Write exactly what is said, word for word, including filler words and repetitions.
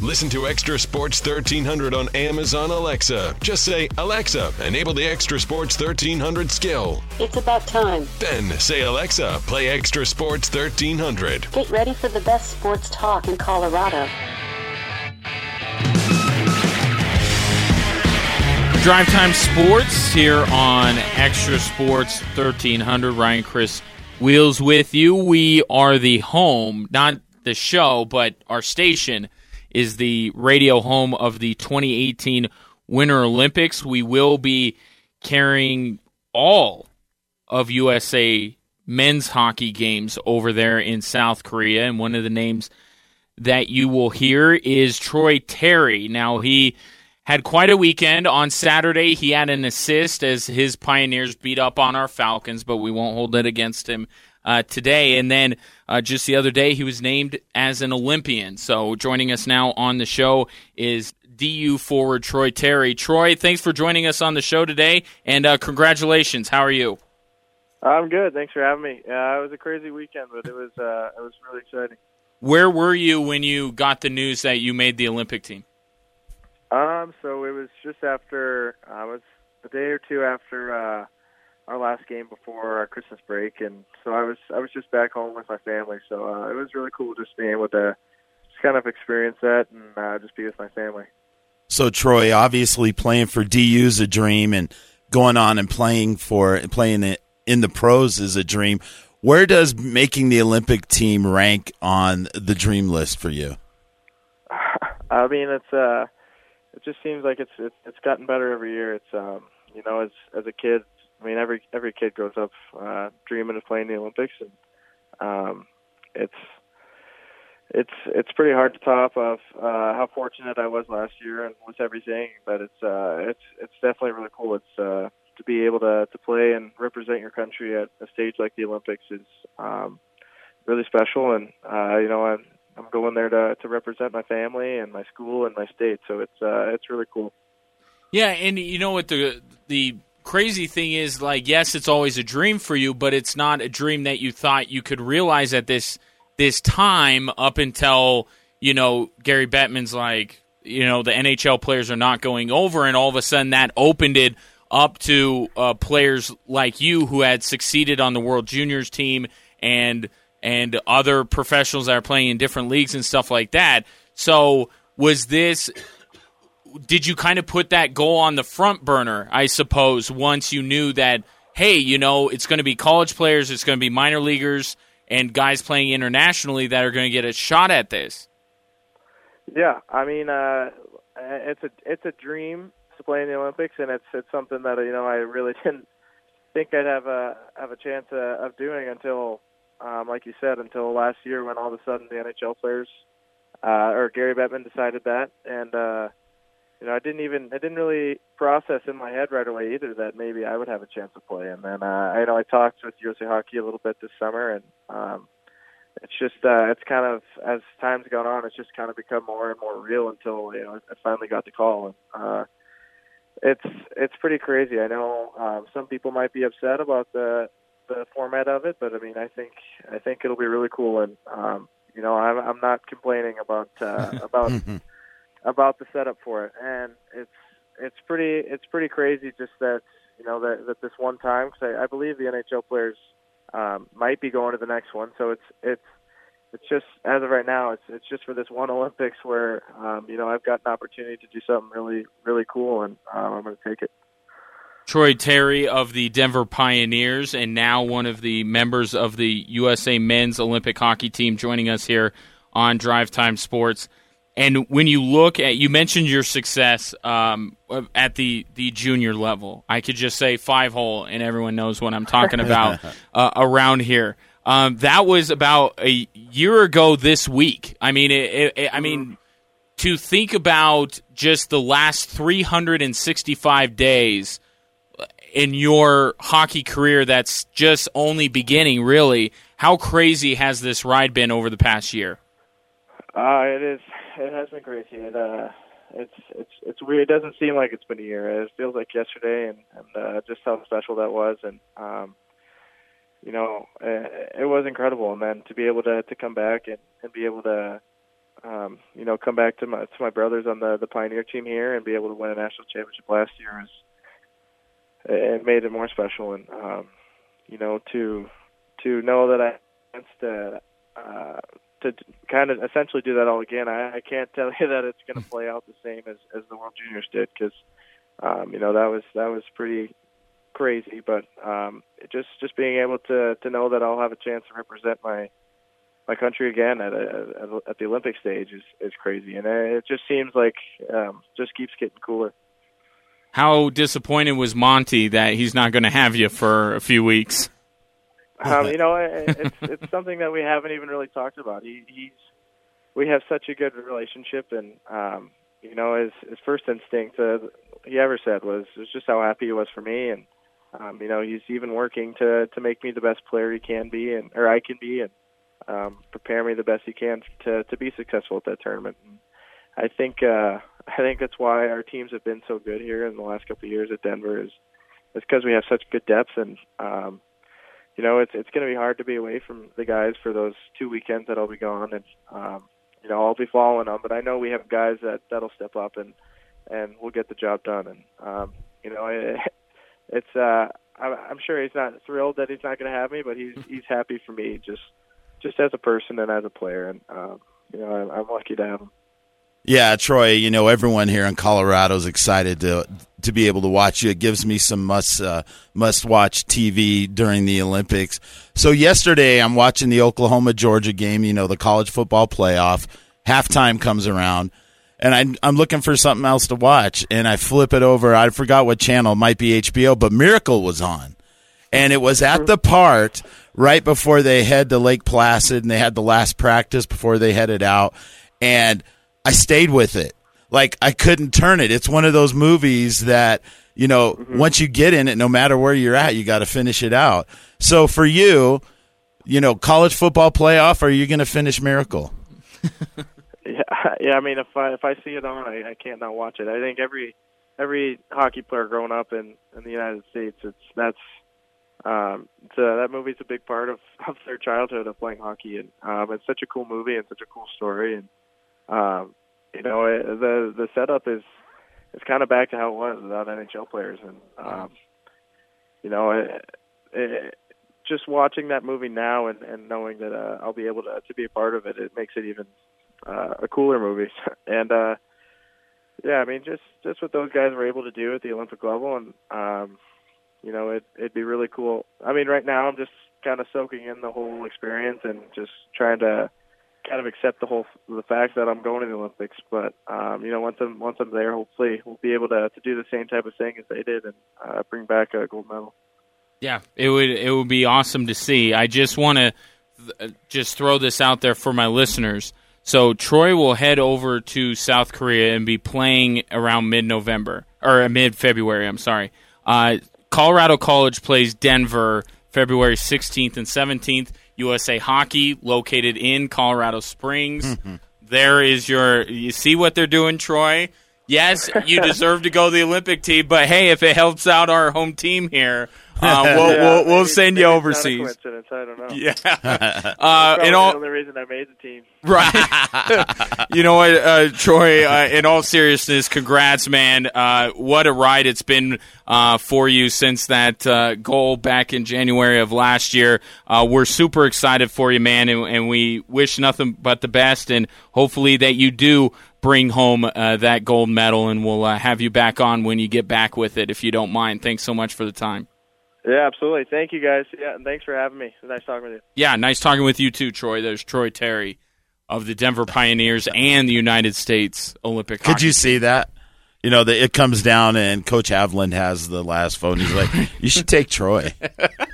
Listen to Extra Sports thirteen hundred on Amazon Alexa. Just say, Alexa, enable the Extra Sports thirteen hundred skill. It's about time. Then say, Alexa, play Extra Sports thirteen hundred. Get ready for the best sports talk in Colorado. Drive Time Sports here on Extra Sports thirteen hundred. Ryan Chris Wheels with you. We are the home, not the show, but our station is the radio home of the twenty eighteen Winter Olympics. We will be carrying all of U S A men's hockey games over there in South Korea, and one of the names that you will hear is Troy Terry. Now, he had quite a weekend. On Saturday, he had an assist as his Pioneers beat up on our Falcons, but we won't hold it against him uh, today. And then uh, just the other day, he was named as an Olympian. So joining us now on the show is D U forward Troy Terry. Troy, thanks for joining us on the show today, and uh, congratulations. How are you? I'm good. Thanks for having me. Uh, it was a crazy weekend, but it was uh, it was really exciting. Where were you when you got the news that you made the Olympic team? Um, so it was just after, uh, it was a day or two after uh, our last game before our Christmas break, and so I was I was just back home with my family. So uh, it was really cool just being able to just kind of experience that and uh, just be with my family. So Troy, obviously playing for D U is a dream, and going on and playing for playing it in the pros is a dream. Where does making the Olympic team rank on the dream list for you? I mean, it's uh. It just seems like it's, it's it's gotten better every year. It's um you know as as a kid, I mean every every kid grows up uh, dreaming of playing the Olympics, and um it's it's it's pretty hard to top of uh, how fortunate I was last year and with everything. But it's uh it's it's definitely really cool. It's uh to be able to to play and represent your country at a stage like the Olympics is um really special, and uh you know I'm. I'm going there to to represent my family and my school and my state, so it's uh, it's really cool. Yeah, and you know what the the crazy thing is, like, yes, it's always a dream for you, but it's not a dream that you thought you could realize at this this time up until, you know, Gary Bettman's like, you know, the N H L players are not going over, and all of a sudden that opened it up to uh, players like you who had succeeded on the World Juniors team and and other professionals that are playing in different leagues and stuff like that. So was this – did you kind of put that goal on the front burner, I suppose, once you knew that, hey, you know, it's going to be college players, it's going to be minor leaguers, and guys playing internationally that are going to get a shot at this? Yeah, I mean, uh, it's a it's a dream to play in the Olympics, and it's it's something that, you know, I really didn't think I'd have a, have a chance uh, of doing until – Um, like you said, until last year when all of a sudden the N H L players uh, or Gary Bettman decided that, and uh, you know I didn't even I didn't really process in my head right away either that maybe I would have a chance to play. And then uh, I know I talked with U S A Hockey a little bit this summer, and um, it's just uh, it's kind of as time's gone on, it's just kind of become more and more real until you know I finally got the call. And uh, it's it's pretty crazy. I know um, some people might be upset about the. the format of it, but I mean, I think I think it'll be really cool, and um, you know, I'm I'm not complaining about uh, about about the setup for it, and it's it's pretty it's pretty crazy just that you know that, that this one time, because I, I believe the N H L players um, might be going to the next one, so it's it's it's just as of right now, it's it's just for this one Olympics where um, you know I've got an opportunity to do something really really cool, and um, I'm going to take it. Troy Terry of the Denver Pioneers, and now one of the members of the U S A men's Olympic hockey team, joining us here on Drive Time Sports. And when you look at, you mentioned your success um, at the, the junior level. I could just say five hole, and everyone knows what I'm talking about uh, around here. Um, that was about a year ago this week. I mean, it, it, I mean, to think about just the last three hundred sixty-five days in your hockey career that's just only beginning, really. How crazy has this ride been over the past year? Uh, it is. It has been crazy. It, uh, it's it's it's weird. It doesn't seem like it's been a year. It feels like yesterday, and, and uh, just how special that was. And um, you know, it, it was incredible. And then to be able to, to come back and, and be able to um, you know, come back to my to my brothers on the the Pioneer team here and be able to win a national championship last year is it made it more special. And um, you know, to to know that I to uh, to kind of essentially do that all again, I, I can't tell you that it's going to play out the same as, as the World Juniors did, because um, you know that was that was pretty crazy. But um, just just being able to to know that I'll have a chance to represent my my country again at a, at the Olympic stage is, is crazy, and it just seems like um, just keeps getting cooler. How disappointed was Monty that he's not going to have you for a few weeks? Um, you know, it, it's it's something that we haven't even really talked about. He, he's we have such a good relationship, and um, you know, his his first instinct uh, he ever said was was just how happy he was for me, and um, you know, he's even working to to make me the best player he can be, and or I can be, and um, prepare me the best he can to to be successful at that tournament. And I think uh, I think that's why our teams have been so good here in the last couple of years at Denver is is because we have such good depth, and um, you know, it's it's going to be hard to be away from the guys for those two weekends that I'll be gone, and um, you know, I'll be following them. But I know we have guys that that'll step up and and we'll get the job done. And um, you know, it, it's uh, I'm sure he's not thrilled that he's not going to have me, but he's he's happy for me just just as a person and as a player, and um, you know, I'm, I'm lucky to have him. Yeah, Troy, you know, everyone here in Colorado is excited to to be able to watch you. It gives me some must uh, must watch T V during the Olympics. So yesterday I'm watching the Oklahoma-Georgia game, you know, the college football playoff. Halftime comes around, and I'm, I'm looking for something else to watch, and I flip it over. I forgot what channel. It might be H B O, but Miracle was on. And it was at the part right before they head to Lake Placid, and they had the last practice before they headed out, and I stayed with it. Like, I couldn't turn it. It's one of those movies that, you know, mm-hmm. once you get in it, no matter where you're at, you got to finish it out. So for you, you know, college football playoff, are you going to finish Miracle? yeah, yeah. I mean, if I if I see it on, I, I can't not watch it. I think every every hockey player growing up in, in the United States, it's that's um, it's a, that movie's a big part of, of their childhood of playing hockey, and um, it's such a cool movie and such a cool story, and Um, you know, it, the the setup is it's kind of back to how it was without N H L players, and um, you know, it, it, just watching that movie now and, and knowing that uh, I'll be able to to be a part of it, it makes it even uh, a cooler movie. and uh, yeah, I mean, just just what those guys were able to do at the Olympic level, and um, you know, it it'd be really cool. I mean, right now I'm just kind of soaking in the whole experience and just trying to kind of accept the whole the fact that I'm going to the Olympics, but um, you know, once I'm once I'm there, hopefully we'll be able to to do the same type of thing as they did and uh, bring back a gold medal. Yeah, it would it would be awesome to see. I just want to th- just throw this out there for my listeners. So Troy will head over to South Korea and be playing around mid-November or mid-February. I'm sorry. Uh, Colorado College plays Denver February sixteenth and seventeenth. U S A Hockey, located in Colorado Springs. Mm-hmm. There is your – you see what they're doing, Troy? Yes, you deserve to go to the Olympic team, but, hey, if it helps out our home team here, uh, we'll, yeah, we'll, we'll maybe, send you overseas. It's not a coincidence. I don't know. Yeah. uh, in all, the only reason I made the team. Right. You know what, uh, Troy, uh, in all seriousness, congrats, man. Uh, what a ride it's been uh, for you since that uh, goal back in January of last year. Uh, we're super excited for you, man, and, and we wish nothing but the best, and hopefully that you do bring home uh, that gold medal, and we'll uh, have you back on when you get back with it, if you don't mind. Thanks so much for the time. Yeah, absolutely. Thank you, guys. Yeah, and thanks for having me. It was nice talking with you. Yeah, nice talking with you too, Troy. There's Troy Terry of the Denver Pioneers and the United States Olympic Could Hockey you see that? You know, the, it comes down and Coach Havland has the last vote, and he's like, you should take Troy.